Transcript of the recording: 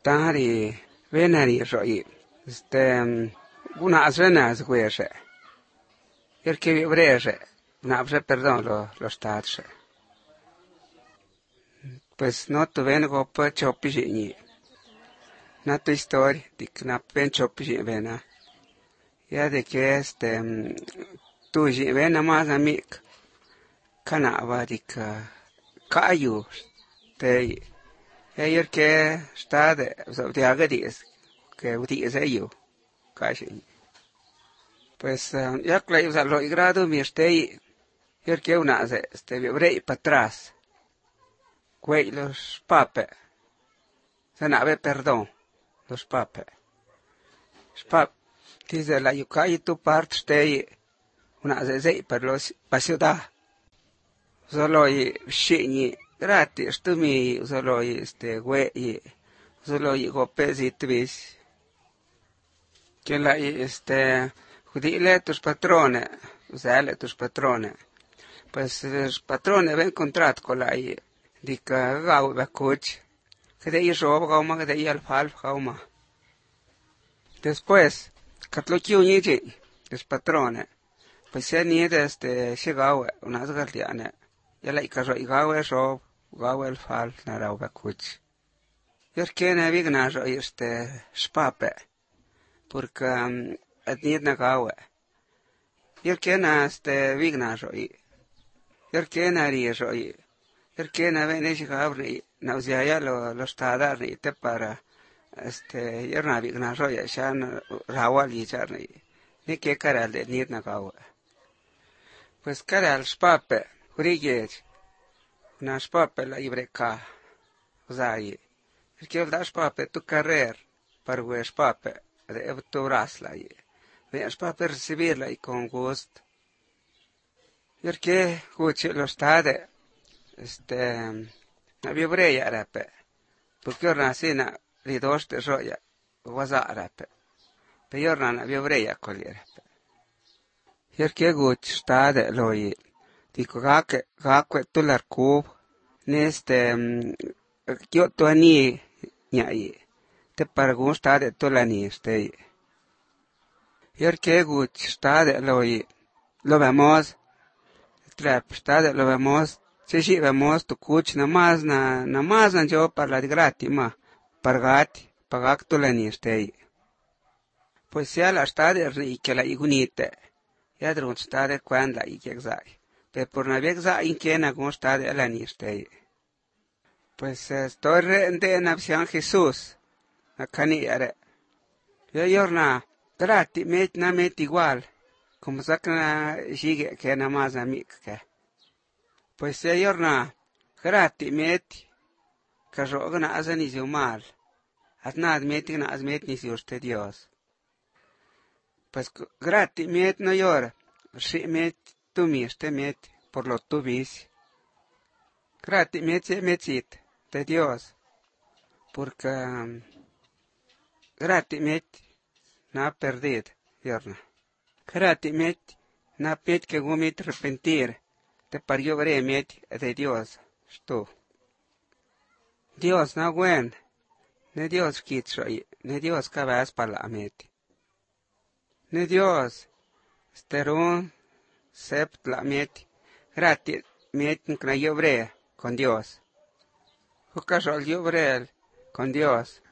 stari venari roi unas venas güese que vibrese una perdón los stads pues no tu vengo pa chopi na tu historia dik na pen chopi vena ya de que tu vena más amik kana vadik kayu te ayer que está de agadies que utiliza yo casi pues ya que yo lo grado mi ayer que una vibrei para atrás güey los pape se nave perdón los pape dice la yucay tu parte una per los pa ciudad solo shini gratis tu mi solo güey solo gopes y tvis que la judile tus patrones usale tus patrones pues los patrones ven contrato con la dica gau ba coach que de ir robo gauma que de ir al fal gauma después catloquio ni los patrones pues ya ni de llegado unas guardianes ya la icarro y gau robo gau el fal na rau ba coach yo que na vigna spape porque ni na gau yo que na vigna roi yo que na ri roi yo que na ven ese gabri na usía ya lo está dar ni te para yo na vigna roi ya rawal y charni ni que cara de ni na gau pues cara al spape urige na spape la ibreka usai el que da spape tu carrer para we spape de tu rasla y ve spape recibirla y con gusto yo que escuche lo está de na vibreya rape porque orna sina ridos de roya waza rape pero orna na vibreya colera yo que escuche está de loyi dico que tu larcub yo tu ani ñai te para gusta de tu la ni yo que escuche está de loyi lo vemos trap está de lo vemos si vemos tu kuch namaz na yo para la gratis ma pagak tu la ni pues ya la está de ri que la igunite ya drun está de cuando y que exai pero por na vexai in que na gusta de la ni pues estoy de en opción Jesús acá are yo yorna gratis met igual como saca sigue que nada más a mí que pues se yorna gratis met que rogna hacen y mal hazna met ni si usted Dios pues gratis met no llora si met tu mi met por lo tu vis gratis metit de Dios porque gratis met na perdido yorna gratis met na pet que gomit arrepentir te parió met de Dios tú Dios na buen ne Dios kitsoy ne Dios cabas para la met ne Dios sterun sept la met gratis met na yobre con Dios Ucasol yobre con Dios